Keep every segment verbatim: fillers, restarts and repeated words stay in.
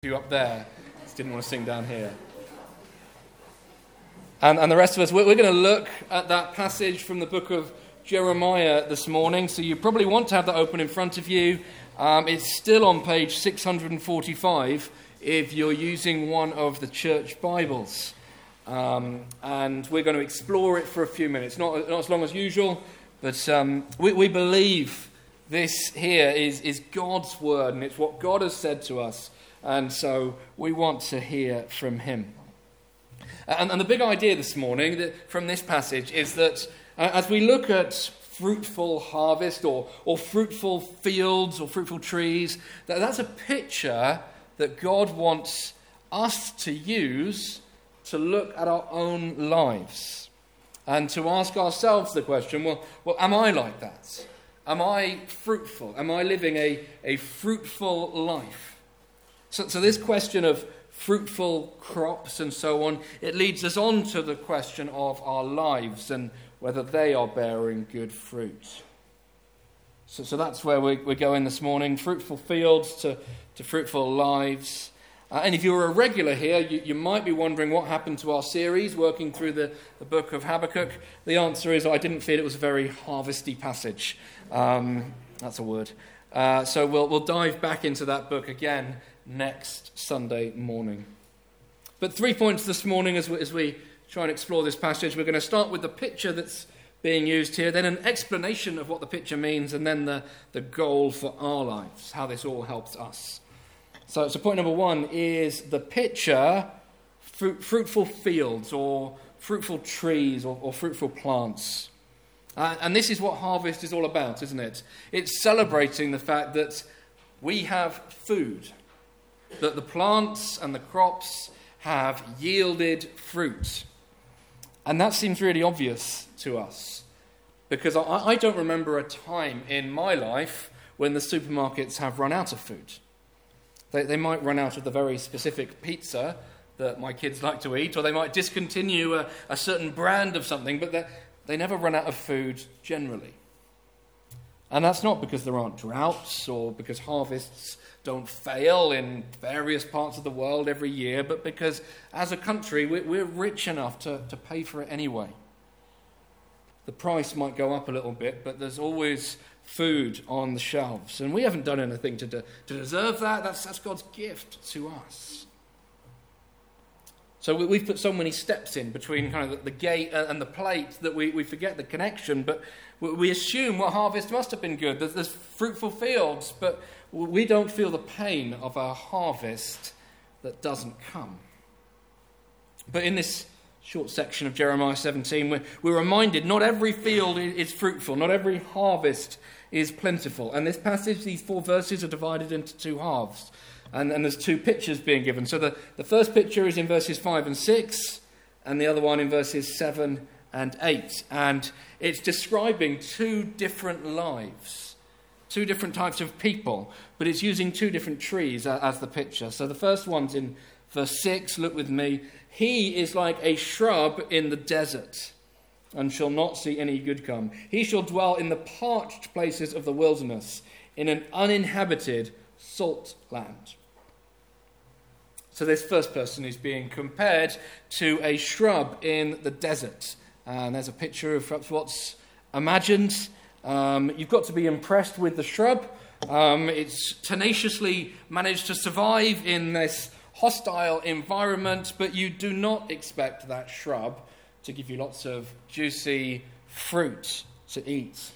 You up there, just didn't want to sing down here. And, and the rest of us, we're, we're going to look at that passage from the book of Jeremiah this morning. So you probably want to have that open in front of you. Um, it's still on page six hundred forty-five if you're using one of the church Bibles. Um, and we're going to explore it for a few minutes. Not, not as long as usual, but um, we, we believe this here is, is God's word, and it's what God has said to us. And so we want to hear from him. And, and the big idea this morning that, from this passage is that uh, as we look at fruitful harvest or, or fruitful fields or fruitful trees, that, that's a picture that God wants us to use to look at our own lives and to ask ourselves the question, well, well am I like that? Am I fruitful? Am I living a, a fruitful life? So, so this question of fruitful crops and so on, it leads us on to the question of our lives and whether they are bearing good fruit. So, so that's where we, we're going this morning, fruitful fields to, to fruitful lives. Uh, and if you're a regular here, you, you might be wondering what happened to our series, working through the, the book of Habakkuk. The answer is I didn't feel it was a very harvesty passage. Um, that's a word. Uh, so we'll, we'll dive back into that book again next Sunday morning. But three points this morning as we, as we try and explore this passage. We're going to start with the picture that's being used here, then an explanation of what the picture means, and then the, the goal for our lives, how this all helps us. So, so point number one is the picture, fruit, fruitful fields or fruitful trees or, or fruitful plants. Uh, and this is what harvest is all about, isn't it? It's celebrating the fact that we have food, that the plants and the crops have yielded fruit. And that seems really obvious to us, because I, I don't remember a time in my life when the supermarkets have run out of food. They, they might run out of the very specific pizza that my kids like to eat, or they might discontinue a, a certain brand of something, but they never run out of food generally. And that's not because there aren't droughts or because harvests don't fail in various parts of the world every year, but because as a country we're rich enough to, to pay for it anyway. The price might go up a little bit, but there's always food on the shelves. And we haven't done anything to, de- to deserve that. That's, that's God's gift to us. So we've put so many steps in between kind of the gate and the plate that we, we forget the connection, but we assume, well, harvest must have been good. There's, there's fruitful fields, but we don't feel the pain of a harvest that doesn't come. But in this short section of Jeremiah seventeen, we're, we're reminded not every field is fruitful, not every harvest is plentiful. And this passage, these four verses, are divided into two halves. And, and there's two pictures being given. So the, the first picture is in verses five and six, and the other one in verses seven and eight. And it's describing two different lives, two different types of people, but it's using two different trees as the picture. So the first one's in verse six, look with me. He is like a shrub in the desert, and shall not see any good come. He shall dwell in the parched places of the wilderness, in an uninhabited salt land. So this first person is being compared to a shrub in the desert. And there's a picture of perhaps what's imagined. Um, you've got to be impressed with the shrub. Um, it's tenaciously managed to survive in this hostile environment, but you do not expect that shrub to give you lots of juicy fruit to eat.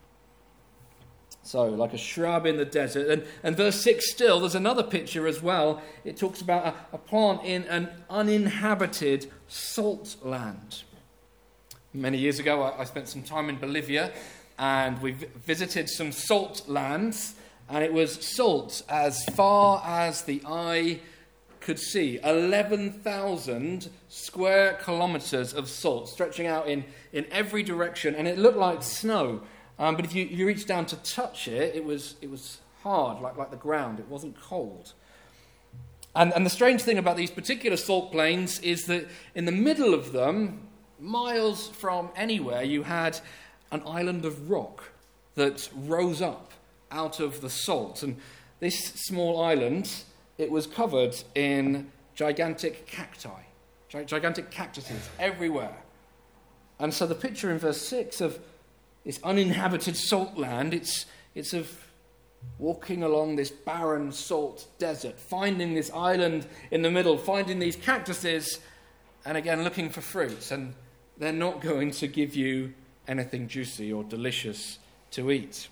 So, like a shrub in the desert. And, and verse six still, there's another picture as well. It talks about a, a plant in an uninhabited salt land. Many years ago, I, I spent some time in Bolivia, and we v- visited some salt lands, and it was salt as far as the eye could see. eleven thousand square kilometres of salt stretching out in, in every direction, and it looked like snow. Um, but if you, you reached down to touch it, it was it was hard, like, like the ground. It wasn't cold. And, and the strange thing about these particular salt plains is that in the middle of them, miles from anywhere, you had an island of rock that rose up out of the salt. And this small island it was covered in gigantic cacti, gigantic cactuses everywhere. And so the picture in verse six of this uninhabited salt land, it's, it's of walking along this barren salt desert, finding this island in the middle, finding these cactuses, and again looking for fruits. And they're not going to give you anything juicy or delicious to eat.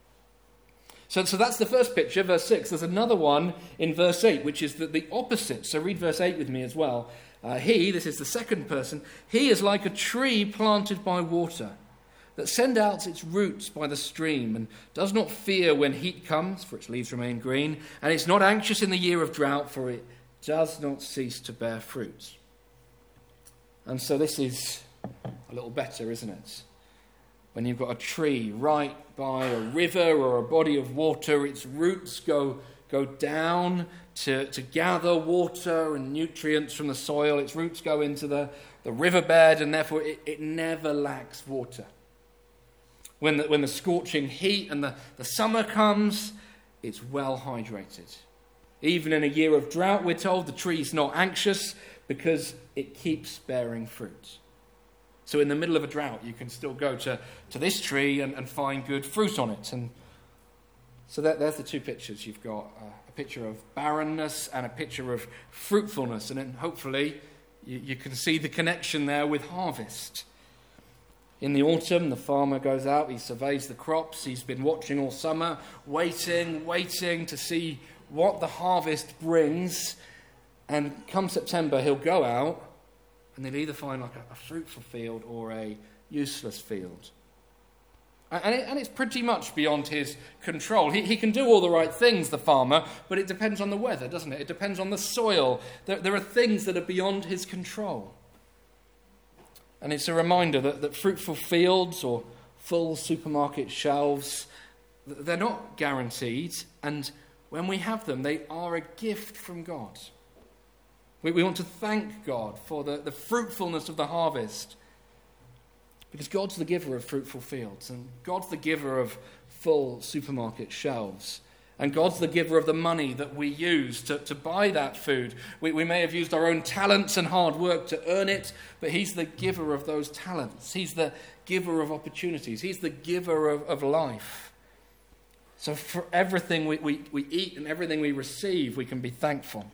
So, so that's the first picture, verse six. There's another one in verse eight, which is the, the opposite. So read verse eight with me as well. Uh, he, this is the second person, he is like a tree planted by water, that sends out its roots by the stream, and does not fear when heat comes, for its leaves remain green, and it's not anxious in the year of drought, for it does not cease to bear fruit. And so this is a little better, isn't it? When you've got a tree right by a river or a body of water, its roots go, go down to, to gather water and nutrients from the soil. Its roots go into the, the riverbed, and therefore it, it never lacks water. When the, when the scorching heat and the, the summer comes, it's well hydrated. Even in a year of drought, we're told, the tree's not anxious because it keeps bearing fruit. So in the middle of a drought, you can still go to, to this tree and, and find good fruit on it. And so that, there's the two pictures. You've got uh, a picture of barrenness and a picture of fruitfulness. And then hopefully you, you can see the connection there with harvest. In the autumn, the farmer goes out, he surveys the crops. He's been watching all summer, waiting, waiting to see what the harvest brings. And come September, he'll go out, and they'll either find like a, a fruitful field or a useless field. And, it, and it's pretty much beyond his control. He, he can do all the right things, the farmer, but it depends on the weather, doesn't it? It depends on the soil. There, there are things that are beyond his control. And it's a reminder that, that fruitful fields or full supermarket shelves, they're not guaranteed. And when we have them, they are a gift from God. We, we want to thank God for the, the fruitfulness of the harvest. Because God's the giver of fruitful fields. And God's the giver of full supermarket shelves. And God's the giver of the money that we use to, to buy that food. We, we may have used our own talents and hard work to earn it, but he's the giver of those talents. He's the giver of opportunities. He's the giver of, of life. So for everything we, we, we eat and everything we receive, we can be thankful.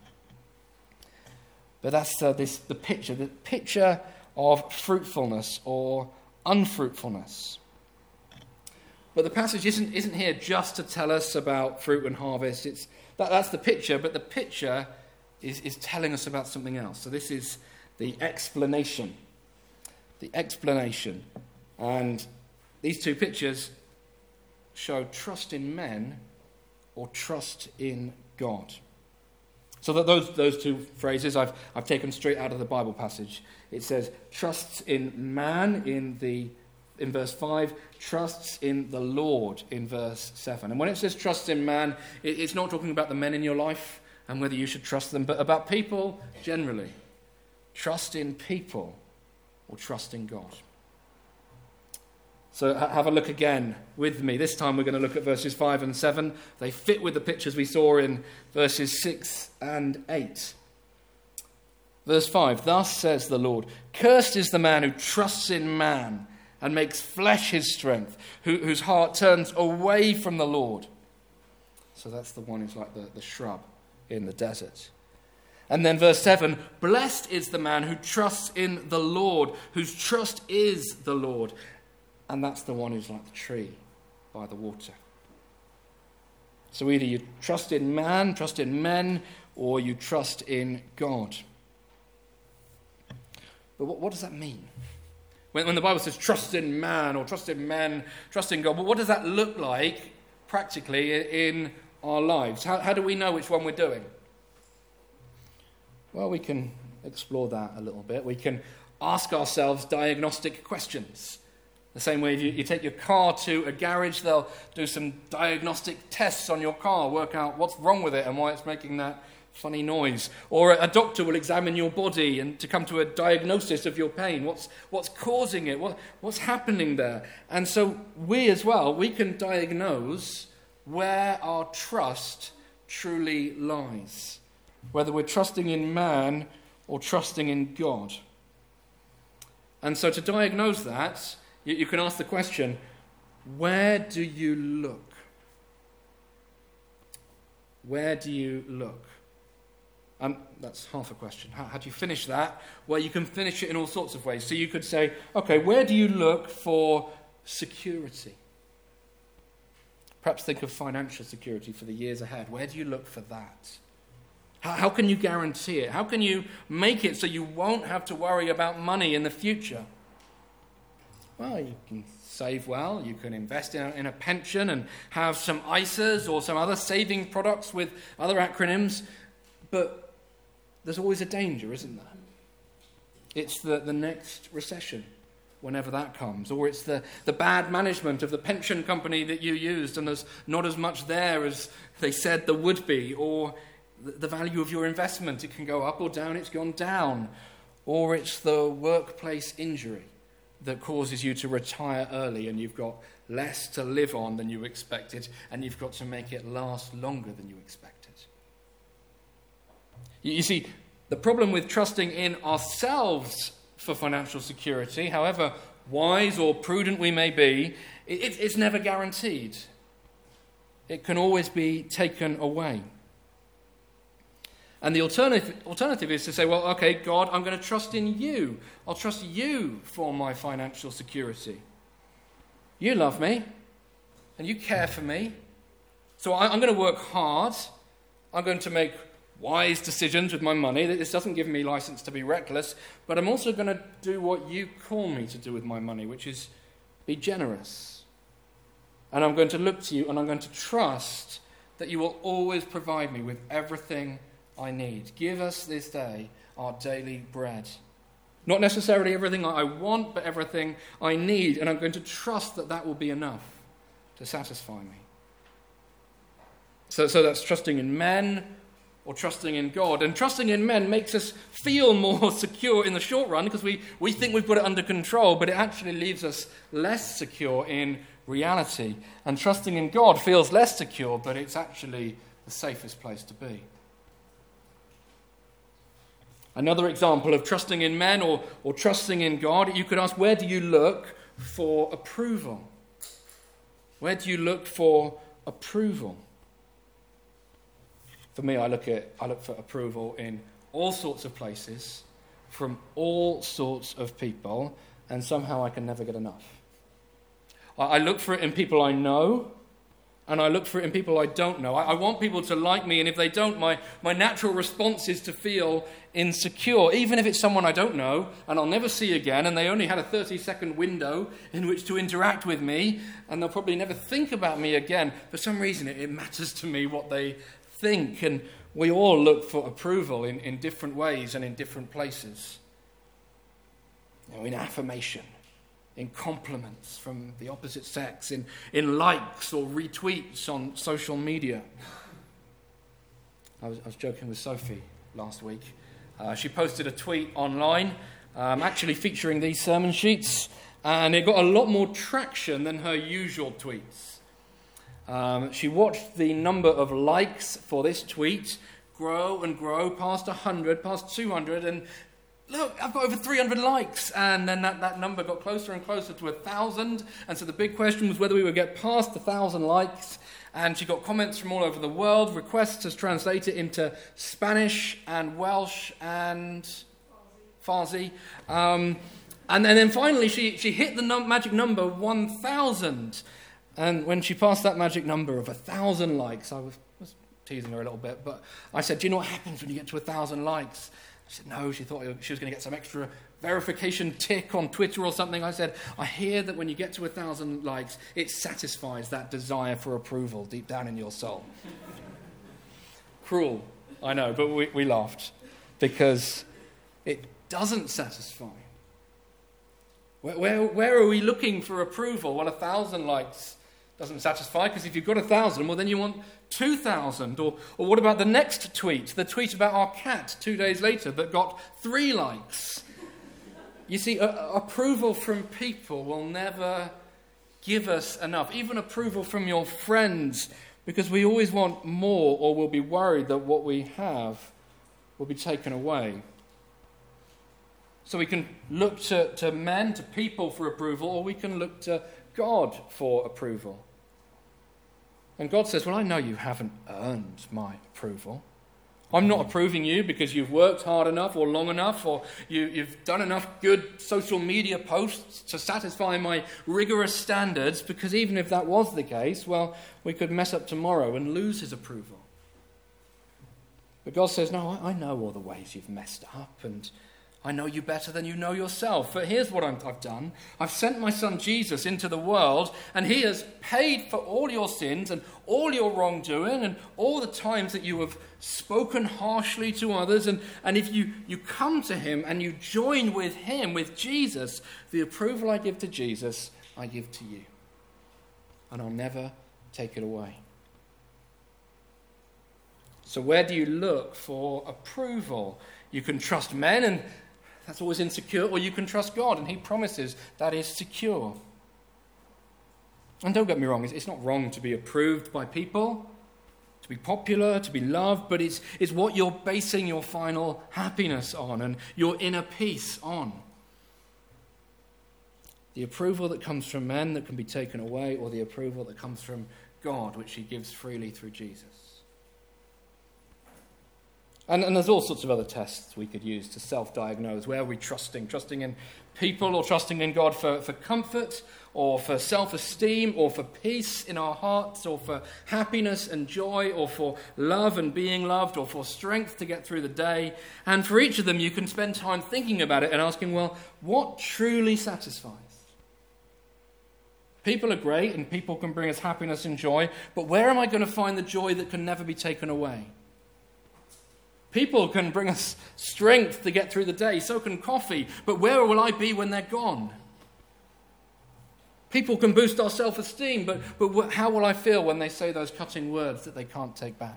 But that's uh, this the picture, the picture of fruitfulness or unfruitfulness. But the passage isn't, isn't here just to tell us about fruit and harvest. It's that, that's the picture, but the picture is, is telling us about something else. So this is the explanation. The explanation. And these two pictures show trust in men or trust in God. So that those, those two phrases I've, I've taken straight out of the Bible passage. It says, trusts in man in the in verse five, trusts in the Lord in verse seven. And when it says trust in man, it, it's not talking about the men in your life and whether you should trust them, but about people generally. Trust in people or trust in God. So ha- have a look again with me. This time we're going to look at verses five and seven. They fit with the pictures we saw in verses six and eight. Verse five, thus says the Lord, cursed is the man who trusts in man and makes flesh his strength, who, whose heart turns away from the Lord. So that's the one who's like the, the shrub in the desert. And then verse seven, blessed is the man who trusts in the Lord, whose trust is the Lord. And that's the one who's like the tree by the water. So either you trust in man, trust in men, or you trust in God. But what, what does that mean? When, when the Bible says trust in man or trust in men, trust in God, but what does that look like practically in our lives? How, how do we know which one we're doing? Well, we can explore that a little bit. We can ask ourselves diagnostic questions. The same way if you, you take your car to a garage, they'll do some diagnostic tests on your car, work out what's wrong with it and why it's making that funny noise. Or a doctor will examine your body and to come to a diagnosis of your pain. What's what's causing it? What, what's happening there? And so we as well, we can diagnose where our trust truly lies. whether we're trusting in man or trusting in God. And so to diagnose that, you, you can ask the question, where do you look? Where do you look? Um, that's half a question. How, how do you finish that? Well, you can finish it in all sorts of ways. So you could say, okay, where do you look for security? Perhaps think of financial security for the years ahead. Where do you look for that? How, how can you guarantee it? How can you make it so you won't have to worry about money in the future? Well, you can save well, you can invest in a, in a pension and have some I S As or some other saving products with other acronyms, but there's always a danger, isn't there? It's the, the next recession, whenever that comes, or it's the, the bad management of the pension company that you used and there's not as much there as they said there would be, or the, the value of your investment, it can go up or down, it's gone down, or it's the workplace injury that causes you to retire early and you've got less to live on than you expected and you've got to make it last longer than you expected. You see, the problem with trusting in ourselves for financial security, however wise or prudent we may be, it, it's never guaranteed. It can always be taken away. And the alternative, alternative is to say, well, okay, God, I'm going to trust in you. I'll trust you for my financial security. You love me, and you care for me. So I, I'm going to work hard. I'm going to make wise decisions with my money. This doesn't give me license to be reckless, but I'm also going to do what you call me to do with my money, which is be generous. And I'm going to look to you and I'm going to trust that you will always provide me with everything I need. Give us this day our daily bread. Not necessarily everything I want, but everything I need. And I'm going to trust that that will be enough to satisfy me. So, so that's trusting in men or trusting in God. And trusting in men makes us feel more secure in the short run because we, we think we've got it under control, but it actually leaves us less secure in reality. And trusting in God feels less secure, but it's actually the safest place to be. Another example of trusting in men or, or trusting in God, you could ask, where do you look for approval? Where do you look for approval? For me, I look at I look for approval in all sorts of places, from all sorts of people, and somehow I can never get enough. I, I look for it in people I know, and I look for it in people I don't know. I, I want people to like me, and if they don't, my, my natural response is to feel insecure, even if it's someone I don't know, and I'll never see again, and they only had a thirty-second window in which to interact with me, and they'll probably never think about me again. For some reason, it, it matters to me what they think, and we all look for approval in, in different ways and in different places. You know, in affirmation, in compliments from the opposite sex, in, in likes or retweets on social media. I was, I was joking with Sophie last week. Uh, she posted a tweet online, um, actually featuring these sermon sheets, and it got a lot more traction than her usual tweets. Um, she watched the number of likes for this tweet grow and grow past one hundred, past two hundred, and look, I've got over three hundred likes. And then that, that number got closer and closer to one thousand. And so the big question was whether we would get past one thousand likes. And she got comments from all over the world, requests to translate it into Spanish and Welsh and Farsi. Um, and, and then finally she, she hit the num- magic number one thousand. And when she passed that magic number of a thousand likes, I was, was teasing her a little bit, but I said, do you know what happens when you get to a thousand likes? She said, no, she thought she was going to get some extra verification tick on Twitter or something. I said, I hear that when you get to a thousand likes, it satisfies that desire for approval deep down in your soul. Cruel, I know, but we, we laughed because it doesn't satisfy. Where, where, where are we looking for approval? Well, a thousand likes doesn't satisfy, because if you've got a thousand, well, then you want two thousand. Or, or what about the next tweet? The tweet about our cat two days later that got three likes. You see, a, a, approval from people will never give us enough. Even approval from your friends, because we always want more, or we'll be worried that what we have will be taken away. So we can look to, to men, to people for approval, or we can look to God for approval. And God says, well, I know you haven't earned my approval. I'm not approving you because you've worked hard enough or long enough, or you, you've done enough good social media posts to satisfy my rigorous standards, because even if that was the case, well, we could mess up tomorrow and lose his approval. But God says, no, I, I know all the ways you've messed up, and I know you better than you know yourself. But here's what I'm, I've done. I've sent my son Jesus into the world, and he has paid for all your sins and all your wrongdoing and all the times that you have spoken harshly to others. And, and if you, you come to him and you join with him, with Jesus, the approval I give to Jesus, I give to you. And I'll never take it away. So where do you look for approval? You can trust men, and that's always insecure, or you can trust God, and he promises that is secure. And don't get me wrong, it's not wrong to be approved by people, to be popular, to be loved, but it's, it's what you're basing your final happiness on and your inner peace on. The approval that comes from men that can be taken away, or the approval that comes from God, which he gives freely through Jesus. And, and there's all sorts of other tests we could use to self-diagnose. Where are we trusting? Trusting in people, or trusting in God for, for comfort, or for self-esteem, or for peace in our hearts, or for happiness and joy, or for love and being loved, or for strength to get through the day. And for each of them, you can spend time thinking about it and asking, well, what truly satisfies? People are great, and people can bring us happiness and joy, but where am I going to find the joy that can never be taken away? People can bring us strength to get through the day, so can coffee, but where will I be when they're gone? People can boost our self-esteem, but, but how will I feel when they say those cutting words that they can't take back?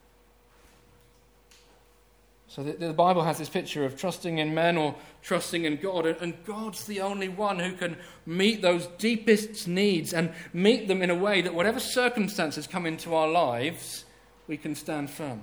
So the, the Bible has this picture of trusting in men or trusting in God, and, and God's the only one who can meet those deepest needs and meet them in a way that whatever circumstances come into our lives, we can stand firm.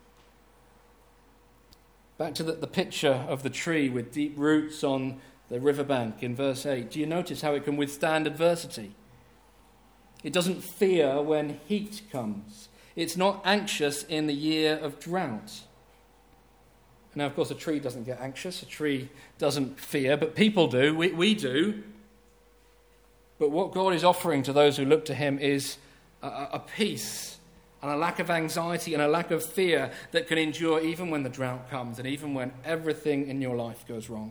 Back to the, the picture of the tree with deep roots on the riverbank in verse eight. Do you notice how it can withstand adversity? It doesn't fear when heat comes. It's not anxious in the year of drought. Now, of course, a tree doesn't get anxious. A tree doesn't fear, but people do. We, we do. But what God is offering to those who look to him is a, a peace and a lack of anxiety and a lack of fear that can endure even when the drought comes and even when everything in your life goes wrong.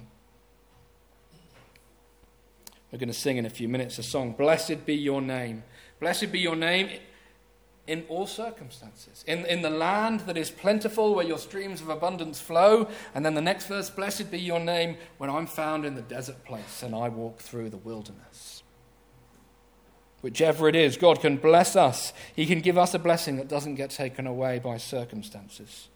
We're going to sing in a few minutes a song, Blessed Be Your Name. Blessed be your name in all circumstances. In, in the land that is plentiful, where your streams of abundance flow. And then the next verse, Blessed be your name when I'm found in the desert place and I walk through the wilderness. Whichever it is, God can bless us. He can give us a blessing that doesn't get taken away by circumstances.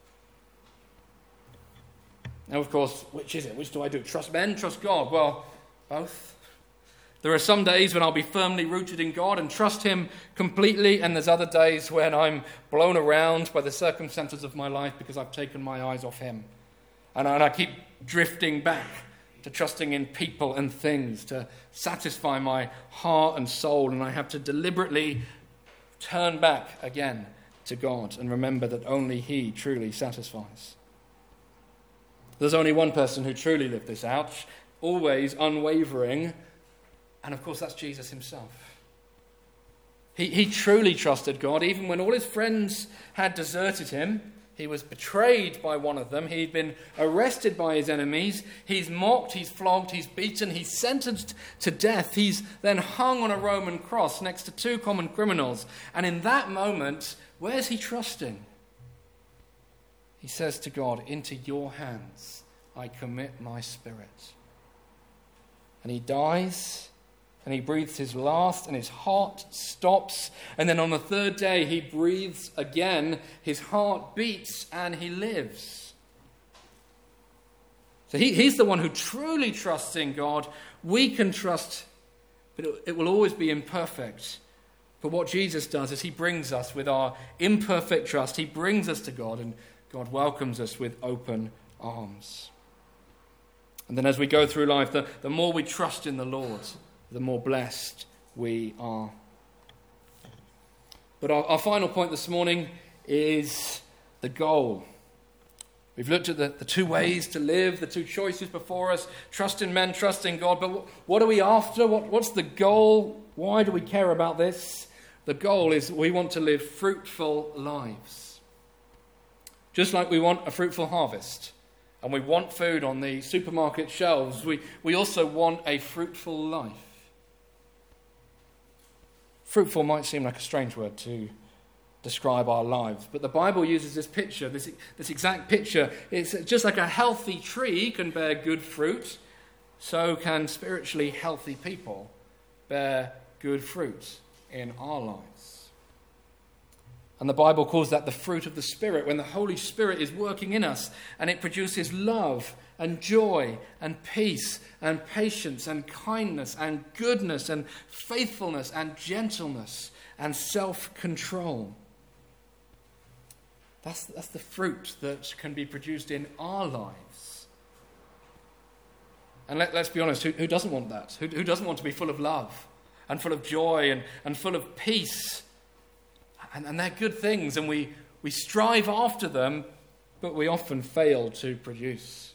Now, of course, which is it? Which do I do? Trust men? Trust God? Well, both. There are some days when I'll be firmly rooted in God and trust him completely, and there's other days when I'm blown around by the circumstances of my life because I've taken my eyes off him. And I, and I keep drifting back to trusting in people and things to satisfy my heart and soul, and I have to deliberately turn back again to God and remember that only he truly satisfies. There's only one person who truly lived this out, always unwavering, and of course that's Jesus himself. He, he truly trusted God even when all his friends had deserted him. He was betrayed by one of them. He'd been arrested by his enemies. He's mocked, he's flogged, he's beaten, he's sentenced to death. He's then hung on a Roman cross next to two common criminals. And in that moment, where's he trusting? He says to God, into your hands I commit my spirit. And he dies. And he breathes his last, and his heart stops. And then on the third day, he breathes again. His heart beats, and he lives. So he, he's the one who truly trusts in God. We can trust, but it, it will always be imperfect. But what Jesus does is he brings us with our imperfect trust. He brings us to God, and God welcomes us with open arms. And then as we go through life, the, the more we trust in the Lord, the more blessed we are. But our, our final point this morning is the goal. We've looked at the, the two ways to live, the two choices before us, trust in men, trust in God. But what are we after? What, what's the goal? Why do we care about this? The goal is we want to live fruitful lives. Just like we want a fruitful harvest and we want food on the supermarket shelves, we, we also want a fruitful life. Fruitful might seem like a strange word to describe our lives, but the Bible uses this picture, this, this exact picture. It's just like a healthy tree can bear good fruit, so can spiritually healthy people bear good fruit in our lives. And the Bible calls that the fruit of the Spirit, when the Holy Spirit is working in us and it produces love and joy and peace and patience and kindness and goodness and faithfulness and gentleness and self-control. That's, that's the fruit that can be produced in our lives. And let, let's be honest, who, who doesn't want that? Who, who doesn't want to be full of love and full of joy and, and full of peace? And, and they're good things, and we, we strive after them, but we often fail to produce.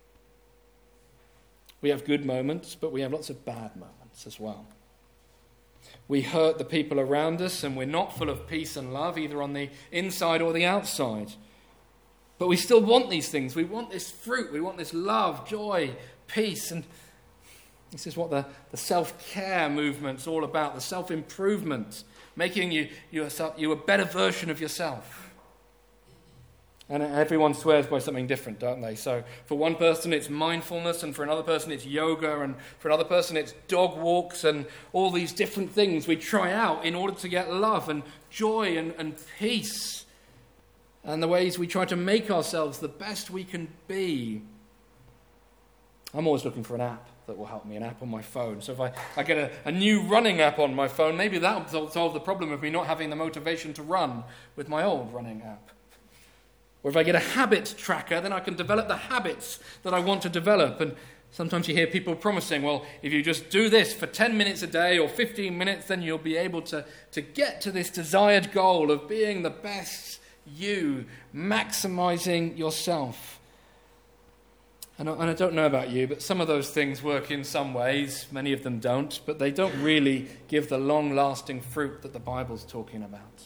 We have good moments, but we have lots of bad moments as well. We hurt the people around us, and we're not full of peace and love, either on the inside or the outside. But we still want these things. We want this fruit. We want this love, joy, peace. And this is what the, the self-care movement's all about, the self-improvement, making you, you, you a better version of yourself. And everyone swears by something different, don't they? So for one person it's mindfulness, and for another person it's yoga, and for another person it's dog walks, and all these different things we try out in order to get love and joy and, and peace. And the ways we try to make ourselves the best we can be. I'm always looking for an app that will help me, an app on my phone. So if I, I get a, a new running app on my phone, maybe that will solve the problem of me not having the motivation to run with my old running app. Or if I get a habit tracker, then I can develop the habits that I want to develop. And sometimes you hear people promising, well, if you just do this for ten minutes a day or fifteen minutes, then you'll be able to, to get to this desired goal of being the best you, maximizing yourself. And I, and I don't know about you, but some of those things work in some ways. Many of them don't, but they don't really give the long-lasting fruit that the Bible's talking about.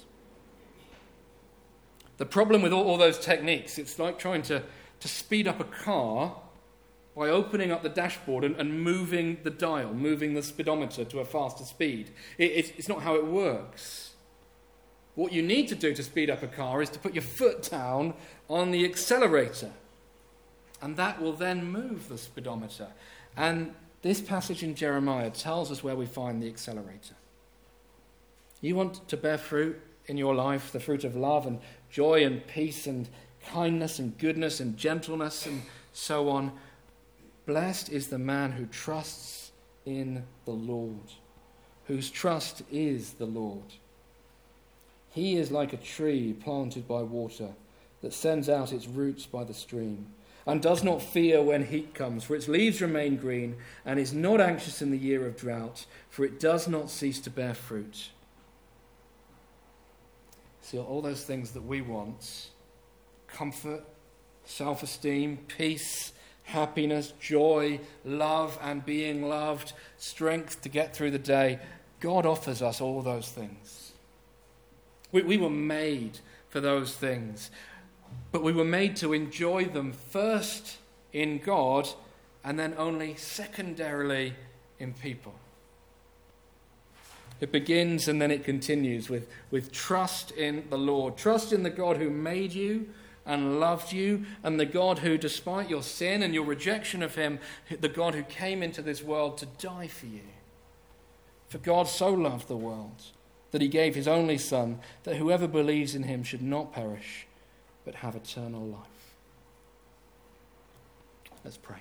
The problem with all, all those techniques, it's like trying to, to speed up a car by opening up the dashboard and, and moving the dial, moving the speedometer to a faster speed. It, it's, it's not how it works. What you need to do to speed up a car is to put your foot down on the accelerator. And that will then move the speedometer. And this passage in Jeremiah tells us where we find the accelerator. You want to bear fruit in your life, the fruit of love and joy and peace and kindness and goodness and gentleness and so on. Blessed is the man who trusts in the Lord, whose trust is the Lord. He is like a tree planted by water that sends out its roots by the stream, and does not fear when heat comes, for its leaves remain green, and is not anxious in the year of drought, for it does not cease to bear fruit. See, all those things that we want, comfort, self-esteem, peace, happiness, joy, love and being loved, strength to get through the day, God offers us all those things. We, we were made for those things. But we were made to enjoy them first in God and then only secondarily in people. It begins and then it continues with, with trust in the Lord. Trust in the God who made you and loved you, and the God who, despite your sin and your rejection of him, the God who came into this world to die for you. For God so loved the world that he gave his only Son, that whoever believes in him should not perish, but have eternal life. Let's pray.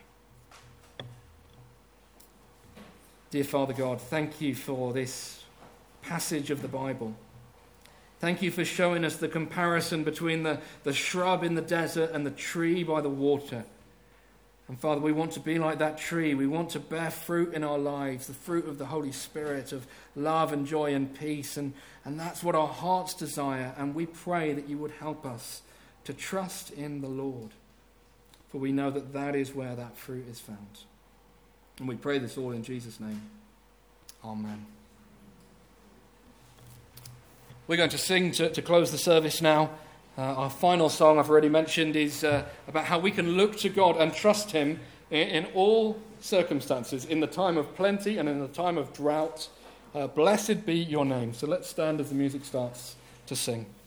Dear Father God, thank you for this passage of the Bible. Thank you for showing us the comparison between the, the shrub in the desert and the tree by the water. And Father, we want to be like that tree. We want to bear fruit in our lives, the fruit of the Holy Spirit, of love and joy and peace. And, and that's what our hearts desire. And we pray that you would help us to trust in the Lord. For we know that that is where that fruit is found. And we pray this all in Jesus' name. Amen. We're going to sing to, to close the service now. Uh, our final song, I've already mentioned, is uh, about how we can look to God and trust him in, in all circumstances, in the time of plenty and in the time of drought. Uh, blessed be your name. So let's stand as the music starts to sing.